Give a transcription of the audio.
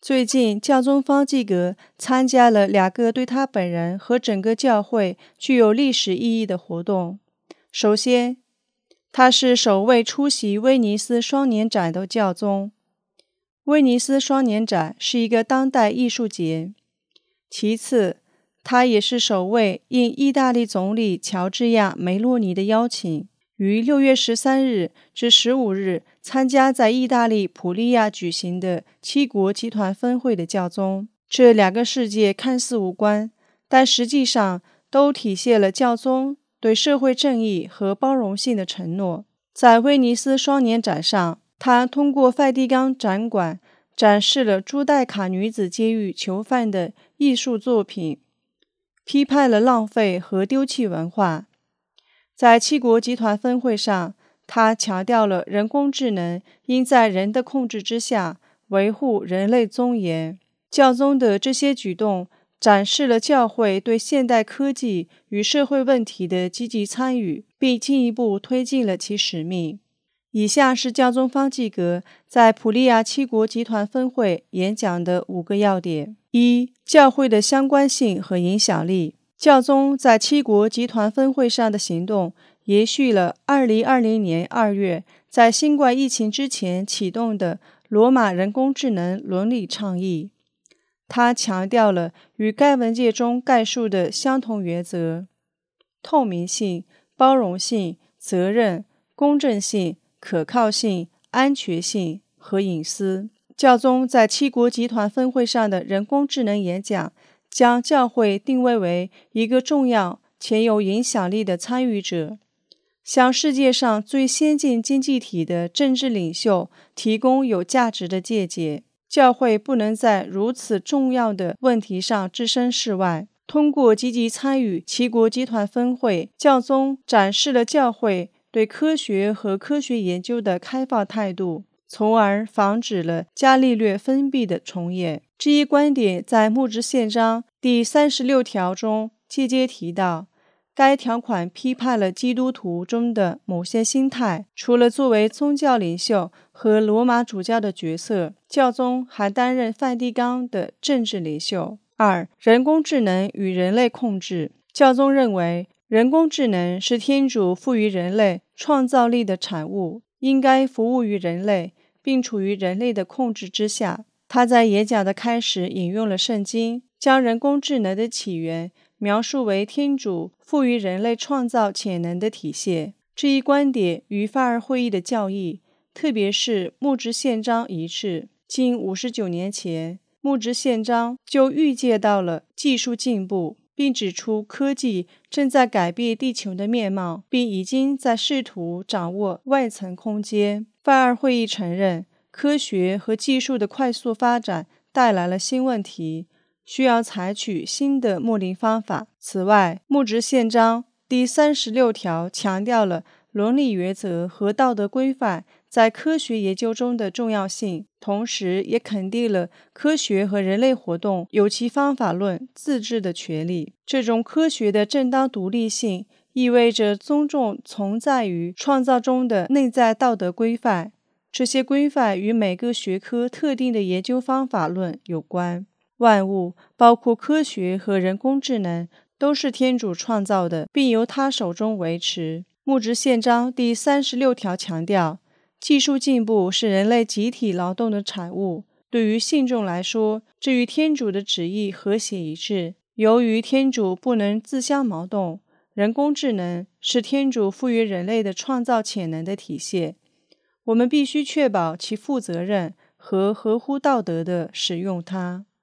最近，教宗方济各参加了2个对他本人和整个教会具有历史意义的活动。首先，他是首位出席威尼斯双年展的教宗。威尼斯双年展是一个当代艺术节。其次，他也是首位应意大利总理乔治亚·梅洛尼的邀请，于6月13日至15日参加在意大利普利亚举行的7国集团峰会的教宗。这2个事件看似无关，但实际上都体现了教宗对社会正义和包容性的承诺。在威尼斯双年展上，他通过梵蒂冈展馆展示了朱代卡女子监狱囚犯的艺术作品，批判了浪费和丢弃文化。在7国集团峰会上，他强调了人工智能应在人的控制之下，维护人类尊严。教宗的这些举动展示了教会对现代科技与社会问题的积极参与，并进一步推进了其使命。以下是教宗方济各在普利亚7国集团峰会演讲的5个要点。1、教会的相关性和影响力。教宗在7国集团峰会上的行动延续了2020年2月在新冠疫情之前启动的罗马人工智能伦理倡议。他强调了与该文件中概述的相同原则：透明性、包容性、责任、公正性、可靠性、安全性和隐私。教宗在7国集团峰会上的人工智能演讲，将教会定位为一个重要且有影响力的参与者，向世界上最先进经济体的政治领袖提供有价值的见解。教会不能在如此重要的问题上置身事外。通过积极参与7国集团峰会，教宗展示了教会对科学和科学研究的开放态度，从而防止了伽利略封闭的重演。这一观点在牧职宪章第36条中间接提到。该条款批判了基督徒中的某些心态。除了作为宗教领袖和罗马主教的角色，教宗还担任梵蒂冈的政治领袖。2、人工智能与人类控制。教宗认为，人工智能是天主赋予人类创造力的产物，应该服务于人类，并处于人类的控制之下。他在演讲的开始引用了圣经，将人工智能的起源描述为天主赋予人类创造潜能的体现。这一观点与法尔会议的教义，特别是牧职宪章一致。近59年前，牧职宪章就预见到了技术进步，并指出科技正在改变地球的面貌，并已经在试图掌握外层空间。法尔会议承认，科学和技术的快速发展带来了新问题，需要采取新的睦邻方法。此外，牧职宪章第36条强调了伦理原则和道德规范在科学研究中的重要性，同时也肯定了科学和人类活动有其方法论自治的权利。这种科学的正当独立性意味着尊重存在于创造中的内在道德规范，这些规范与每个学科特定的研究方法论有关。万物，包括科学和人工智能，都是天主创造的，并由他手中维持。牧职宪章第36条强调，技术进步是人类集体劳动的产物。对于信众来说，这与天主的旨意和谐一致。由于天主不能自相矛盾，人工智能是天主赋予人类的创造潜能的体现。我们必须确保其负责任和合乎道德地使用它。